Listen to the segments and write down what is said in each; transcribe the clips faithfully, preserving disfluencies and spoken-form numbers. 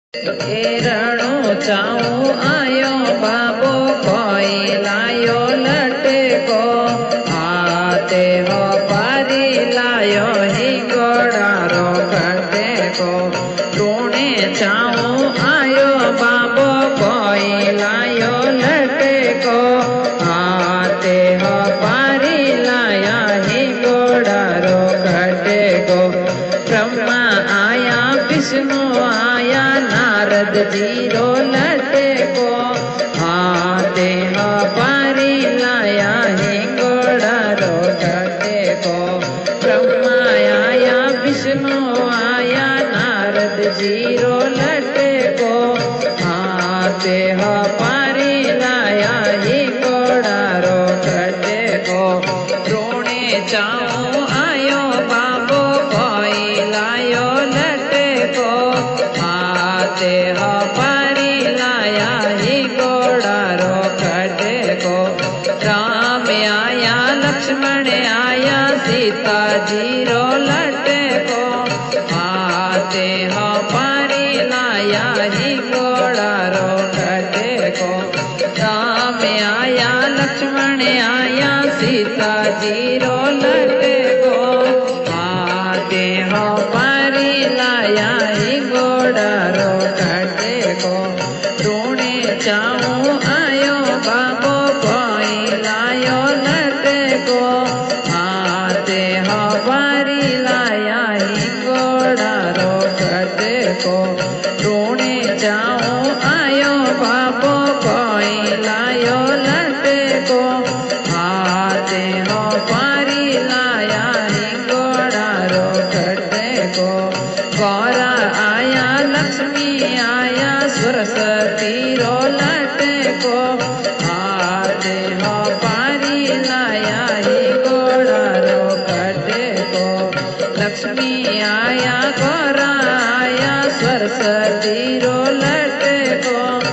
एरणो चाऊ आयो बाबो कोई लायो लटे को आते हो पारी लायो ही गोड़ारो कटे को टूणे चाऊ आयो बाबो कोई लायो लटे को आते हो पारी लाया ही गोड़ारो कटे को ब्रह्मा आया विष्णु आया नारद जीरो लटे को आते हो पारी लाया ही गोड़ारो कटे को ब्रह्मा आया विष्णु आया नारद जीरो लटे को आते हो पारी लाया ही गोड़ारो कटे को रोणे चाऊ आयो बाबो कोई लायो लटे को आते हो पारी लाया ही गोड़ारो कटे को राम आया लक्ष्मण आया सीता जीरो लटे को आते हो पारी लाया ही गोड़ारो कटे को राम आया लक्ष्मण आया सीता जीरो लटे को आते हो पारी लाया ही गोड़ारो कटे को टूणे चाऊ आयो बाबो कोई लायो लटे को आते हो पारी लाया ही गोड़ारो कटे को टूणे चाऊ आयो बाबो कोई लायो लटे को आते हो पारी लाया ही गोड़ारो कटे को गौरा आया लक्ष्मी आया सरस्वती रो लटे को आते हो पारी लाया ही गोड़ारो कटे को लक्ष्मी आया गौरा आया सरस्वती रो लटे को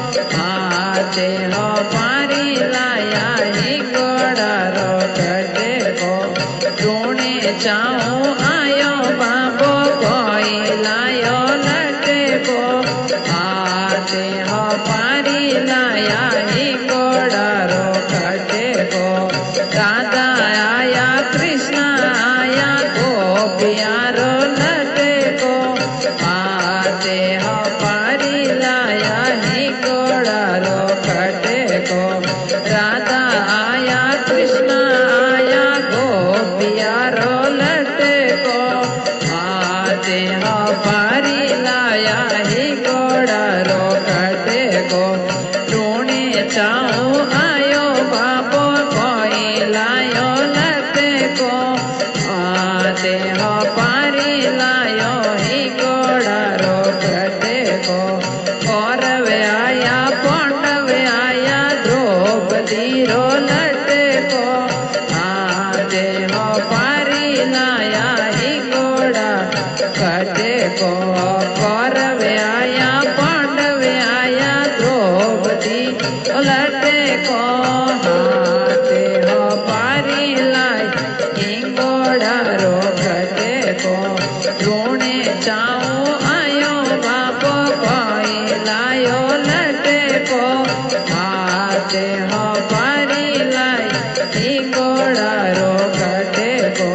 आते हो पारी लाया ही गोड़ारो कटे को टूणे चाऊ आयो बाबो कोई लायो लटे को आते हो पारी लाया ही गोड़ारो कटे को राधा आया कृष्ण आया गोपियारो लटे को आते हो पारी लाया ही गोड़ारो कटे को राधा आया कृष्ण आया गोपियारो लटे को आते हो पारी लाया ही गोड़ारो कटे को टूणे चाऊ आयो बाबो कोई लायो लटे को आते हो पारी लायो ही गोड़ारो कटे को कौरव आया पांडव आया द्रौपदी रो लटे को आते हो पारी लाया ही गोड़ा कटे को कौरव आया पांडव आया द्रौपदी लटे को आते हो पारी लाई ही गोड़ारो कटे को टूणे चाऊ आयो बाबो कोई लायो लटे को आते हो पारी लाई ही गोड़ारो कटे को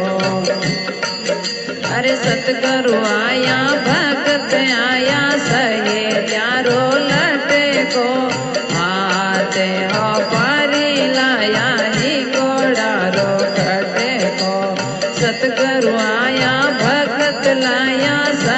अरे सतगुरु आया भगत आया सहे प्यारो लटे को आते हो पारी लाया ही गोड़ारो कटे को सतगुरु आया भगत लाया